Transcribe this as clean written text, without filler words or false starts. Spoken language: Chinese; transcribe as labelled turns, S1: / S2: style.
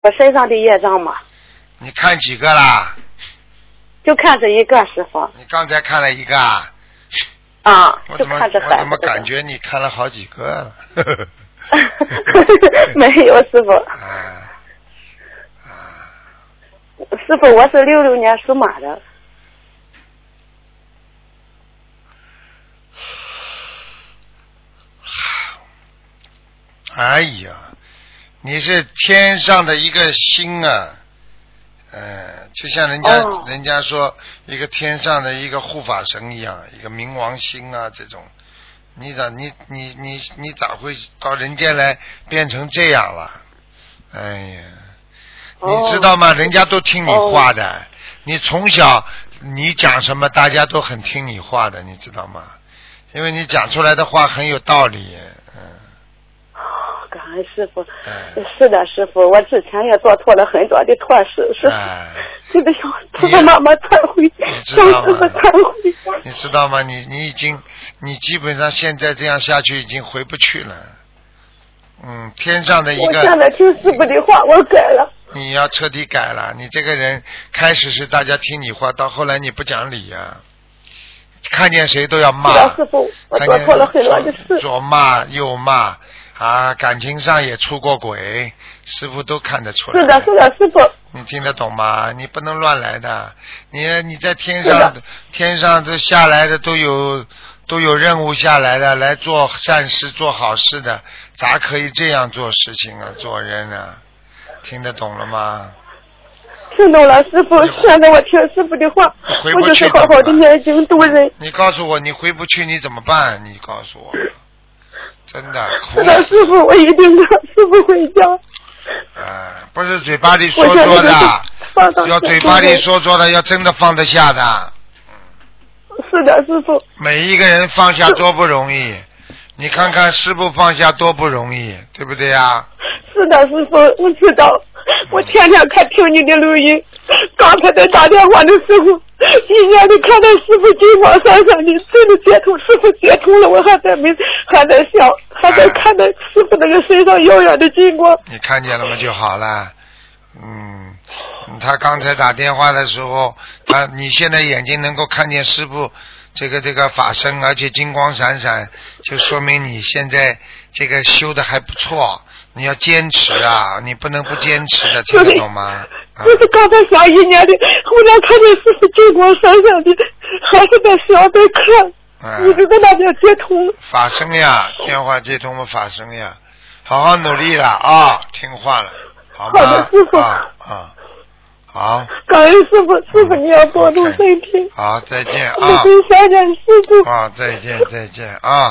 S1: 我身上的业障嘛。
S2: 你看几个啦？
S1: 就看这一个，师傅。
S2: 你刚才看了一个啊？
S1: 啊，就看着孩子。
S2: 我怎么感觉你看了好几个了？
S1: 没有，师傅。师傅，我是66年属马的。
S2: 哎呀，你是天上的一个星啊，就像人家说一个天上的一个护法神一样，一个冥王星啊，这种，你咋会到人间来变成这样了？哎呀，你知道吗？人家都听你话的，你从小你讲什么，大家都很听你话的，你知道吗？因为你讲出来的话很有道理。
S1: 感恩师傅。是的，师傅，我之前也做错了很多的错事，师傅，真的向爸爸妈妈忏悔，向师傅忏悔。
S2: 你知道吗？你基本上现在这样下去已经回不去了。天上的一个。
S1: 我现在听师傅的话，我改了。
S2: 你要彻底改了，你这个人开始是大家听你话，到后来你不讲理啊，看见谁都要骂。
S1: 师傅，我做错了很多的事。
S2: 左骂右骂。感情上也出过轨，师傅都看得出来。
S1: 是的，师傅。
S2: 你听得懂吗？你不能乱来的。你在天上这下来的都有任务下来的，来做善事做好事的，咋可以这样做事情啊？做人啊，听得懂了吗？
S1: 听懂了，师傅。现在我听师傅的话，我就是好好的念经度人。
S2: 你告诉我，你回不去你怎么办？你告诉我。真的，
S1: 是的，师傅，我一定让师傅回家。
S2: 不是嘴巴里说说的，要嘴巴里说说的，要真的放得下的。
S1: 是的，师傅。
S2: 每一个人放下多不容易，你看看师傅放下多不容易，对不对呀？
S1: 是的，师傅，我知道，我天天听你的录音，刚才在打电话的时候，一眼就看到师傅金光闪闪的，真的接通，师傅接通了，我还在想，还在看到师傅那个身上耀眼的金光。
S2: 你看见了吗？就好了。他刚才打电话的时候，你现在眼睛能够看见师傅这个法身，而且金光闪闪，就说明你现在这个修的还不错。你要坚持啊，你不能不坚持的，听得懂吗？
S1: 就是刚才想一年的，忽然看见师傅金光闪闪的，还是在想在看，一直在那边接通。
S2: 法身呀，电话接通了法身呀，好好努力了啊，听话了，好吗？
S1: 好的，师傅。
S2: 好。
S1: 感恩师傅，师傅你要保重身体。
S2: 好，再见啊。
S1: 我跟想念师傅。
S2: 再见啊。